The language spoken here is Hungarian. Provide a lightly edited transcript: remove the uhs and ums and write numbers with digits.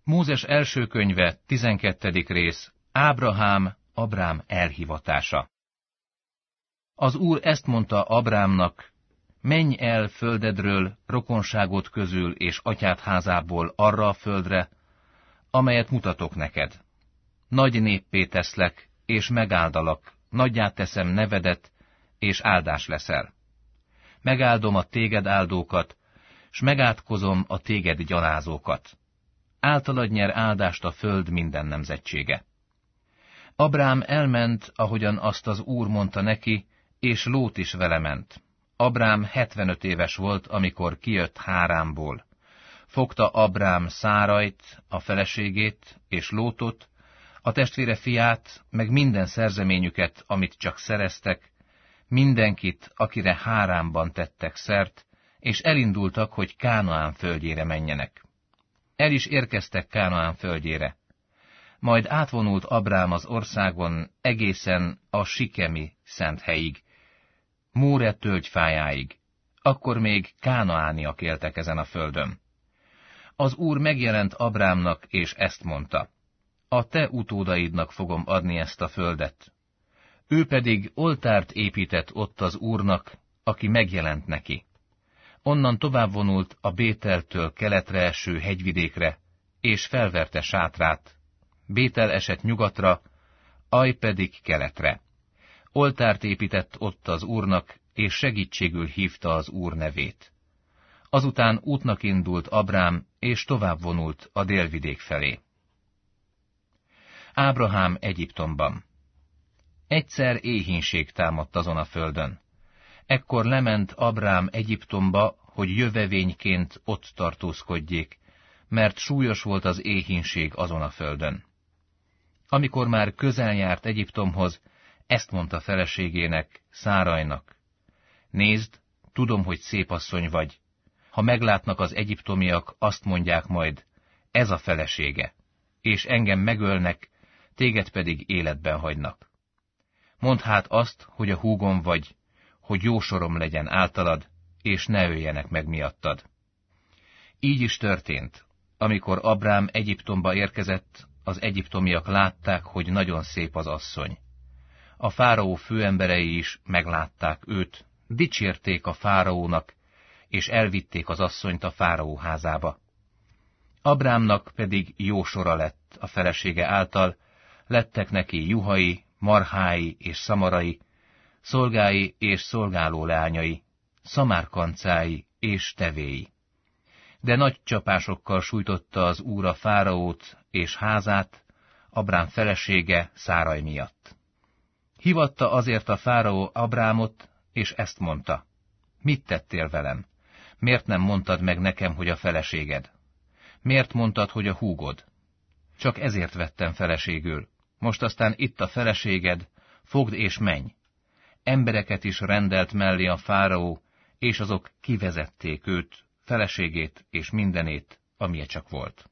Mózes első könyve, 12. rész, Abrám elhivatása. Az Úr ezt mondta Abrámnak: menj el földedről, rokonságod közül és atyád házából arra a földre, amelyet mutatok neked. Nagy néppé teszlek, és megáldalak, nagyjá teszem nevedet, és áldás leszel. Megáldom a téged áldókat, s megátkozom a téged gyalázókat. Általad nyer áldást a föld minden nemzetsége. Abrám elment, ahogyan azt az Úr mondta neki, és Lót is vele ment. Abrám 75 éves volt, amikor kijött Háránból. Fogta Abrám Szárajt, a feleségét, és Lótot, a testvére fiát, meg minden szerzeményüket, amit csak szereztek, mindenkit, akire Háránban tettek szert, és elindultak, hogy Kánaán földjére menjenek. El is érkeztek Kánaán földjére. Majd átvonult Abrám az országon egészen a Sikemi szent helyig, Móre tölgyfájáig. Akkor még kánaániak éltek ezen a földön. Az Úr megjelent Abrámnak, és ezt mondta: a te utódaidnak fogom adni ezt a földet. Ő pedig oltárt épített ott az Úrnak, aki megjelent neki. Onnan tovább vonult a Bételtől keletre eső hegyvidékre, és felverte sátrát. Bétel esett nyugatra, Aj pedig keletre. Oltárt épített ott az Úrnak, és segítségül hívta az Úr nevét. Azután útnak indult Abrám, és tovább vonult a délvidék felé. Ábrahám Egyiptomban. Egyszer éhínség támadt azon a földön. Ekkor lement Abrám Egyiptomba, hogy jövevényként ott tartózkodjék, mert súlyos volt az éhínség azon a földön. Amikor már közel járt Egyiptomhoz, ezt mondta feleségének, Szárajnak: nézd, tudom, hogy szép asszony vagy. Ha meglátnak az egyiptomiak, azt mondják majd: ez a felesége, és engem megölnek, téged pedig életben hagynak. Mondd hát azt, hogy a húgom vagy, hogy jó sorom legyen általad, és ne öljenek meg miattad. Így is történt. Amikor Abrám Egyiptomba érkezett, az egyiptomiak látták, hogy nagyon szép az asszony. A fáraó főemberei is meglátták őt, dicsérték a fáraónak, és elvitték az asszonyt a fáraó házába. Abrámnak pedig jó sora lett a felesége által, lettek neki juhai, marhái és szamarai, szolgái és szolgáló leányai, szamárkancái és tevéi. De nagy csapásokkal sújtotta az Úr a fáraót és házát, Abrám felesége Száraj miatt. Hívatta azért a fáraó Abrámot, és ezt mondta: mit tettél velem? Miért nem mondtad meg nekem, hogy a feleséged? Miért mondtad, hogy a húgod? Csak ezért vettem feleségül. Most aztán itt a feleséged, fogd és menj. Embereket is rendelt mellé a fáraó, és azok kivezették őt, feleségét és mindenét, amilyen csak volt.